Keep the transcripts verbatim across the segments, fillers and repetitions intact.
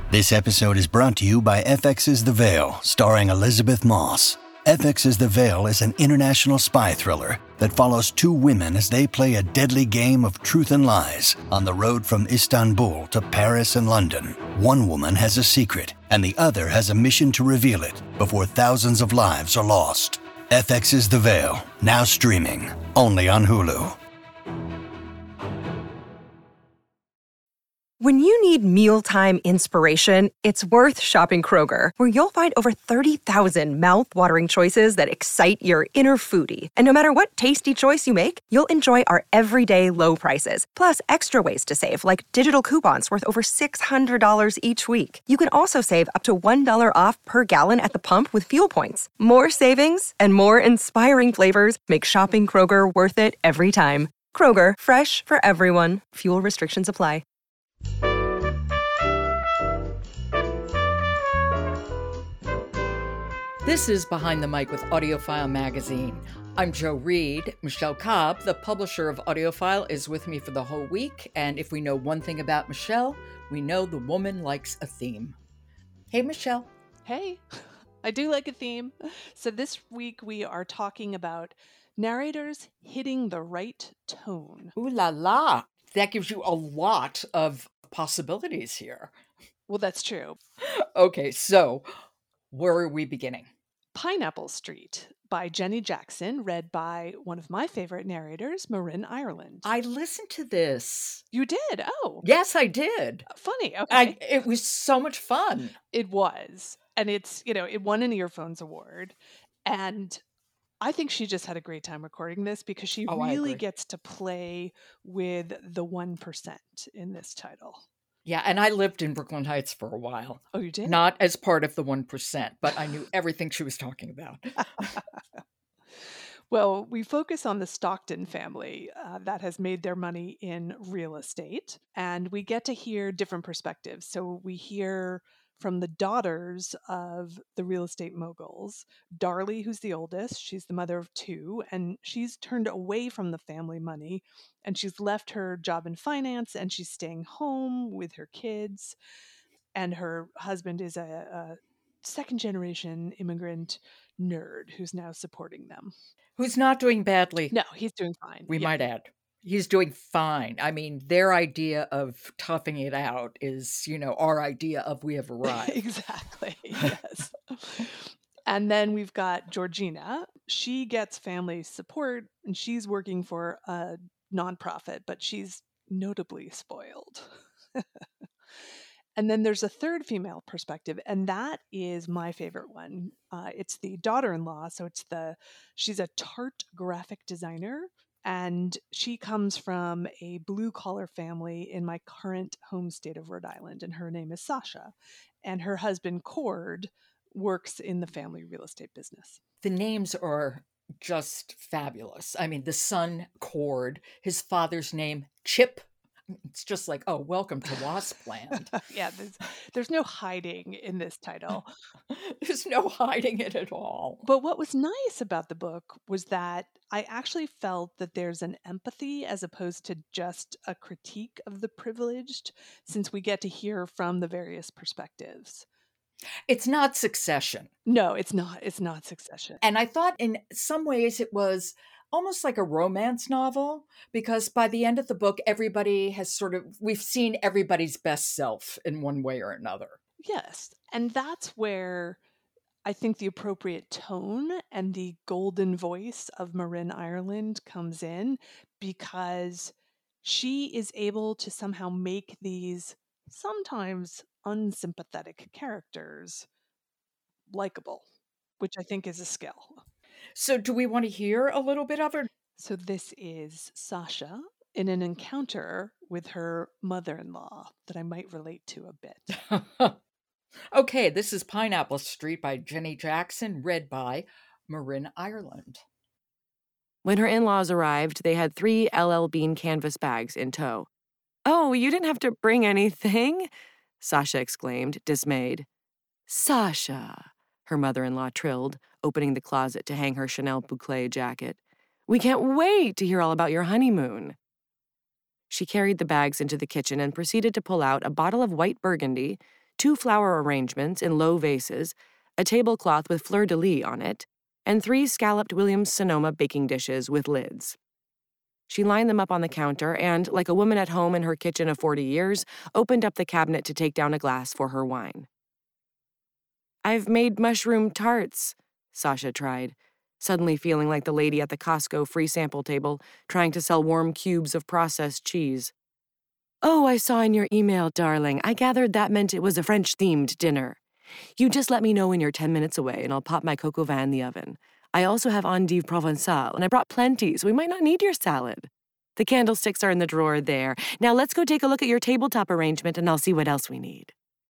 This episode is brought to you by F X's The Veil, starring Elizabeth Moss. F X's The Veil is an international spy thriller that follows two women as they play a deadly game of truth and lies on the road from Istanbul to Paris and London. One woman has a secret, and the other has a mission to reveal it before thousands of lives are lost. F X's The Veil, now streaming, only on Hulu. When you need mealtime inspiration, it's worth shopping Kroger, where you'll find over thirty thousand mouth-watering choices that excite your inner foodie. And no matter what tasty choice you make, you'll enjoy our everyday low prices, plus extra ways to save, like digital coupons worth over six hundred dollars each week. You can also save up to one dollar off per gallon at the pump with fuel points. More savings and more inspiring flavors make shopping Kroger worth it every time. Kroger, fresh for everyone. Fuel restrictions apply. This is Behind the Mic with AudioFile Magazine. I'm Jo Reed. Michelle Cobb, the publisher of AudioFile, is with me for the whole week. And if we know one thing about Michelle, we know the woman likes a theme. Hey, Michelle. Hey, I do like a theme. So this week we are talking about narrators hitting the right tone. Ooh la la. That gives you a lot of possibilities here. Well, that's true. Okay, so where are we beginning? Pineapple Street by Jenny Jackson, read by one of my favorite narrators, Marin Ireland. I listened to this. You did? Oh. Yes, I did. Funny. Okay. I, it was so much fun. It was. And it's, you know, it won an Earphones Award. And I think she just had a great time recording this because she Oh, really gets to play with the one percent in this title. Yeah, and I lived in Brooklyn Heights for a while. Oh, you did? Not as part of the one percent, but I knew everything she was talking about. Well, we focus on the Stockton family uh, that has made their money in real estate, and we get to hear different perspectives. So we hear from the daughters of the real estate moguls. Darlie, who's the oldest, she's the mother of two, and she's turned away from the family money, and she's left her job in finance, and she's staying home with her kids. And her husband is a, a second-generation immigrant nerd who's now supporting them. Who's not doing badly. No, he's doing fine. We yeah. might add. He's doing fine. I mean, their idea of toughing it out is, you know, our idea of we have arrived. Exactly. Yes. And then we've got Georgina. She gets family support and she's working for a nonprofit, but she's notably spoiled. And then there's a third female perspective, and that is my favorite one. Uh, it's the daughter-in-law. So it's the, she's a Tarte graphic designer. And she comes from a blue-collar family in my current home state of Rhode Island, and her name is Sasha. And her husband, Cord, works in the family real estate business. The names are just fabulous. I mean, the son, Cord, his father's name, Chip. It's just like, oh, welcome to Waspland. Yeah, there's, there's no hiding in this title. There's no hiding it at all. But what was nice about the book was that I actually felt that there's an empathy as opposed to just a critique of the privileged, since we get to hear from the various perspectives. It's not Succession. No, it's not. It's not Succession. And I thought in some ways it was almost like a romance novel, because by the end of the book, everybody has sort of, we've seen everybody's best self in one way or another. Yes. And that's where I think the appropriate tone and the golden voice of Marin Ireland comes in, because she is able to somehow make these sometimes unsympathetic characters likable, which I think is a skill. So do we want to hear a little bit of her? So this is Sasha in an encounter with her mother-in-law that I might relate to a bit. Okay, this is Pineapple Street by Jenny Jackson, read by Marin Ireland. When her in-laws arrived, they had three L L Bean canvas bags in tow. "Oh, you didn't have to bring anything?" Sasha exclaimed, dismayed. "Sasha," her mother-in-law trilled, opening the closet to hang her Chanel boucle jacket. "We can't wait to hear all about your honeymoon." She carried the bags into the kitchen and proceeded to pull out a bottle of white burgundy, two flower arrangements in low vases, a tablecloth with fleur-de-lis on it, and three scalloped Williams-Sonoma baking dishes with lids. She lined them up on the counter and, like a woman at home in her kitchen of forty years, opened up the cabinet to take down a glass for her wine. "I've made mushroom tarts," Sasha tried, suddenly feeling like the lady at the Costco free sample table trying to sell warm cubes of processed cheese. "Oh, I saw in your email, darling. I gathered that meant it was a French-themed dinner. You just let me know when you're ten minutes away, and I'll pop my coq au vin in the oven. I also have endive provençale, and I brought plenty, so we might not need your salad. The candlesticks are in the drawer there. Now let's go take a look at your tabletop arrangement, and I'll see what else we need."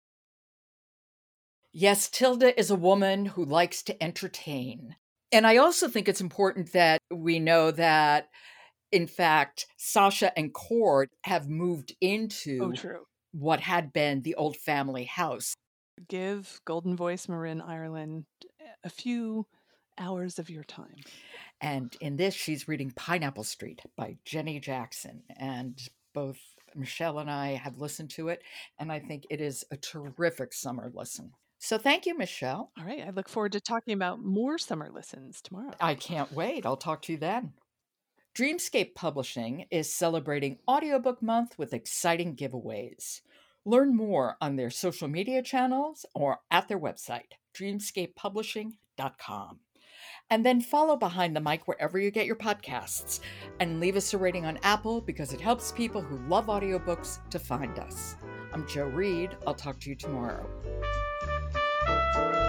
Yes, Tilda is a woman who likes to entertain. And I also think it's important that we know that, in fact, Sasha and Cord have moved into Oh, true. what had been the old family house. Give Golden Voice Marin Ireland a few hours of your time. And in this, she's reading Pineapple Street by Jenny Jackson. And both Michelle and I have listened to it, and I think it is a terrific summer listen. So thank you, Michelle. All right. I look forward to talking about more summer listens tomorrow. I can't wait. I'll talk to you then. Dreamscape Publishing is celebrating Audiobook Month with exciting giveaways. Learn more on their social media channels or at their website, dreamscape publishing dot com. And then follow Behind the Mic wherever you get your podcasts, and leave us a rating on Apple because it helps people who love audiobooks to find us. I'm Jo Reed. I'll talk to you tomorrow.